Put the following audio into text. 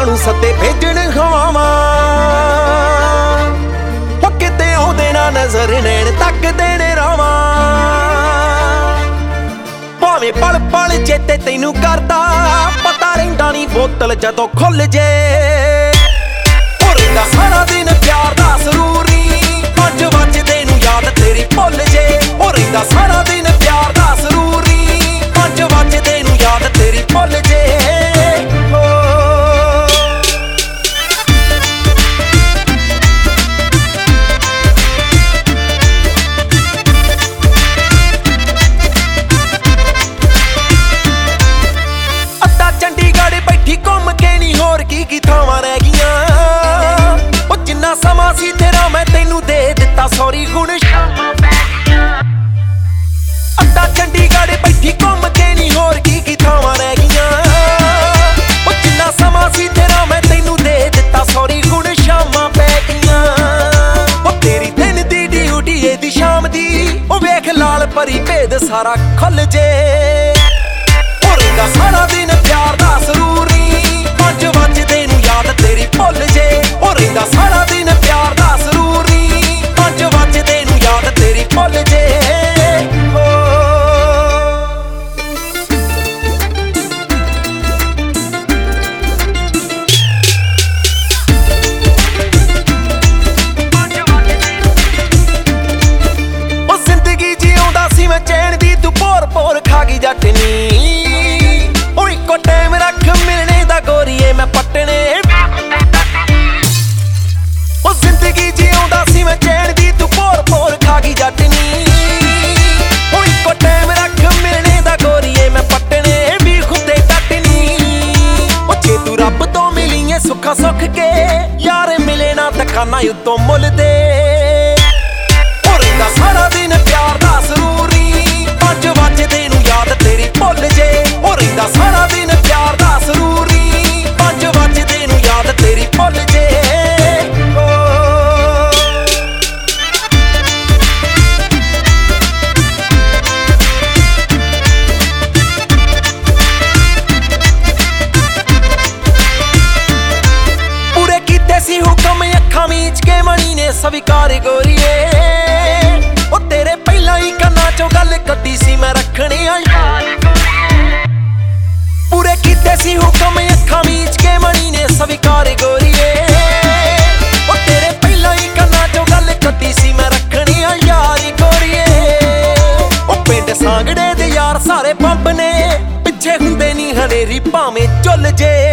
ਯਾਰਾਂ ਨੂੰ ਸੱਦੇ ਭੇਜਣ ਹਵਾਵਾਂ ਹੋ ਕਿਤੇ ਉਹਦੇ ਨਾਲ ਨਜ਼ਰ ਨੈਣ ਤੱਕਦੇ ਨੇ ਰਾਵਾਂ ਭਾਵੇਂ ਪਲ ਪਲ ਚੇਤੇ ਤੈਨੂੰ ਕਰਦਾ ਪਤਾ ਰਹਿੰਦਾ ਨਹੀਂ ਬੋਤਲ ਜਦੋਂ ਖੁੱਲ ਜੇ ਹੋ ਰਹਿੰਦਾ ਸਾਰਾ ਦਿਨ ਪਿਆਰ ਦਾ ਸਰੂਰੀ 5 ਵਜਦੇ ਨੂੰ ਯਾਦ ਤੇਰੀ ਭੁੱਲ ਜੇ ਹੋ ਰਹਿੰਦਾ ਸਾਰਾ ਦਿਨ ਪਿਆਰ ਦਾ ਸਰੂਰੀ 5 ਵਜਦੇ ਨੂੰ ਯਾਦ ਤੇਰੀ ਭੁੱਲ ਜੇ ਚੰਡੀਗੜ੍ਹ ਬੈਠੀ ਘੁੰਮ ਕੇ ਨੀ ਹੋਰ ਕੀ ਥਾਵਾਂ ਰਹਿ ਗਈਆਂ ਉਹ ਜਿੰਨਾ ਸਮਾਂ ਸੀ ਤੇਰਾ ਮੈਂ ਤੈਨੂੰ ਦੇ ਦਿੱਤਾ ਸੌਰੀ ਹੁਣ ਸ਼ਾਮਾਂ ਪੈ ਗਈਆਂ ਅੱਧਾ ਚੰਡੀਗੜ੍ਹ ਬੈਠੀ ਘੁੰਮ ਕੇ ਨੀ ਹੋਰ ਕੀ ਥਾਵਾਂ ਰਹਿ ਗਈਆਂ ਉਹ ਜਿੰਨਾ ਸਮਾਂ ਸੀ ਤੇਰਾ ਮੈਂ ਤੈਨੂੰ ਦੇ ਦਿੱਤਾ ਸੌਰੀ ਹੁਣ ਸ਼ਾਮਾਂ ਪੈ ਗਈਆਂ ਉਹ ਤੇਰੀ ਦਿਨ ਦੀ ਡਿਊਟੀ ਇਹਦੀ ਸ਼ਾਮ ਦੀ ਉਹ ਵੇਖ ਲਾਲ ਪਰੀ ਭੇਦ ਸਾਰਾ ਖੁੱਲ ਜੇ ਹੋ ਰਹਿੰਦਾ ਸਾਰਾ ਦਿਨ ਪਿਆਰ ਦਾ ਸਰੂਰੀ 5 ਵਜਦੇ ਨੂੰ ਯਾਦ ਤੇਰੀ ਭੁੱਲ ਜੇ ਹੋ ਰਹਿੰਦਾ ਸਾਰਾ ਦਿਨ ਪਿਆਰ ਦਾ ਸਰੂਰੀ 5 ਵਜਦੇ ਨੂੰ ਯਾਦ ਤੇਰੀ ਭੁੱਲ ਜੇ ਉਹ ਜ਼ਿੰਦਗੀ ਜਿਉਂਦਾ ਸੀ ਮੈਂ ਚੈਨ ਦੀ ਤੂੰ ਭੋਰ ਭੋਰ ਖਾ ਗਈ ਜੱਟ ਨੀ ਉਹ ਇੱਕੋ ਟਾਈਮ ਰੱਖ ਮਿਲਣੇ ਦਾ ਗੋਰੀਏ ਮੈਂ ਪੱਟਣੇ ਉਹ ਜ਼ਿੰਦਗੀ ਜਿਉਂਦਾ ਸੀ ਮੈਂ ਚੈਨ ਦੀ ਤੂੰ ਭੋਰ ਭੋਰ ਖਾ ਗਈ ਜੱਟ ਨੀ ਉਹ ਇੱਕੋ ਟਾਈਮ ਰੱਖ ਮਿਲਣੇ ਦਾ ਗੋਰੀਏ ਮੈਂ ਪੱਟਣੇ ਵੀ ਖੁੱਦੇ ਕੱਟਣੀ ਉਹ ਜੇ ਤੂੰ ਰੱਬ ਤੋਂ ਮਿਲੀਏ ਸੁੱਖਾ ਸੁੱਖ ਕੇ ਯਾਰ ਮਿਲੇ ਨਾ ਦੁਕਾਨਾਂ ਉੱਤੋਂ ਮੁੱਲ ਦੇ ਹੋ ਰਹਿੰਦਾ ਸਾਰਾ ਦਿਨ ਪਿਆਰ ਦਾ ਸਰੂਰੀ 5 ਵਜਦੇ ਨੂੰ ਯਾਦ ਤੇਰੀ ਭੁੱਲ ਜੇ ਹੋ ਰਹਿੰਦਾ ਸਾਰਾ ਦਿਨ ਪਿਆਰ ਦਾ ਸਰੂਰੀ 5 ਵਜਦੇ ਨੂੰ ਯਾਦ ਤੇਰੀ ਭੁੱਲ ਜੇ ਪੂਰੇ ਕੀਤੇ ਸੀ ਹੁਕਮ ਅੱਖਾਂ ਮੀਚ ਕੇ ਮਣੀ ਨੇ ਸਵੀਕਾਰ ਗੋਰੀਏ ਉਹ ਤੇਰੇ ਪਹਿਲਾਂ ਹੀ ਕੰਨਾਂ ਚੋਂ ਗੱਲ ਕੱਢੀ ਸੀ ਮੈਂ ਰੱਖਣੀ ਆ ਯਾਦ ਪੂਰੇ ਕੀਤੇ ਸੀ ਹੁਕਮ ਅੱਖਾਂ ਮੀਚ ਕੇ ਮਣੀ ਨੇ ਸਵੀਕਾਰ ਗੋਰੀਏ ਉਹ ਤੇਰੇ ਪਹਿਲਾਂ ਹੀ ਕੰਨਾਂ ਚੋਂ ਗੱਲ ਕੱਢੀ ਸੀ ਮੈਂ ਰੱਖਣੀ ਆ ਯਾਰੀ ਗੋਰੀਏ ਉਹ ਪਿੰਡ ਸਾਂਗੜੇ ਦੇ ਯਾਰ ਸਾਰੇ ਪੰਪ ਨੇ ਪਿੱਛੇ ਹੁੰਦੇ ਨਹੀਂ ਹਨੇਰੀ ਭਾਵੇਂ ਝੁੱਲ ਜੇ